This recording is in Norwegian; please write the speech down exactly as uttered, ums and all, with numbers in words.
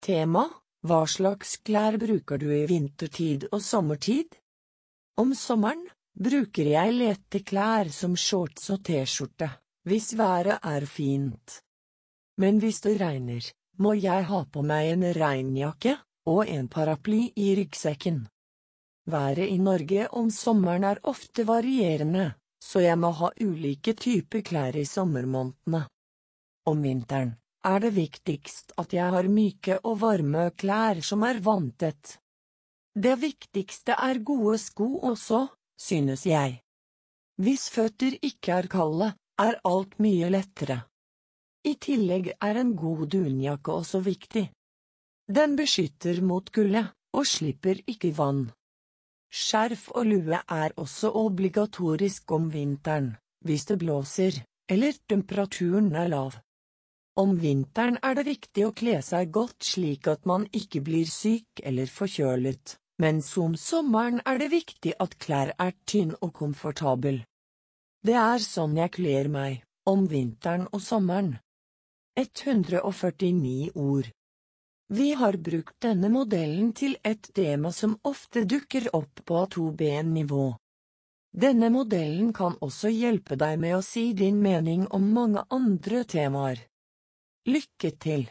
Tema: hva slags klær bruker du i vintertid og sommertid? Om sommeren bruker jeg lette klær som shorts og t-skjorte, hvis været er fint. Men hvis det regner, må jeg ha på meg en regnjakke og en paraply i ryggsekken. Været i Norge om sommeren er ofte varierende, så jeg må ha ulike typer klær i sommermånedene. Om vinteren er det viktigst at jeg har myke og varme klær som er vanntett. Det viktigste er gode sko også, synes jeg. Hvis føtter ikke er kalde, er alt mye lettere. I tillegg er en god dunjakke også viktig. Den beskytter mot kulde, og slipper ikke vann. Skjerf og lue er også obligatorisk om vinteren, hvis det blåser, eller temperaturen er lav. Om vinteren er det viktig å kle seg godt slik at man ikke blir syk eller forkjølet, mens om sommeren er det viktig at klær er tynn og komfortabel. Det er sånn jeg kler meg, om vinteren og sommeren. ett hundre og førtini ord. Vi har brukt denne modellen til et tema som ofte dukker opp på A to B-nivå. Denne modellen kan også hjelpe deg med å si din mening om mange andre temaer. Lykke til!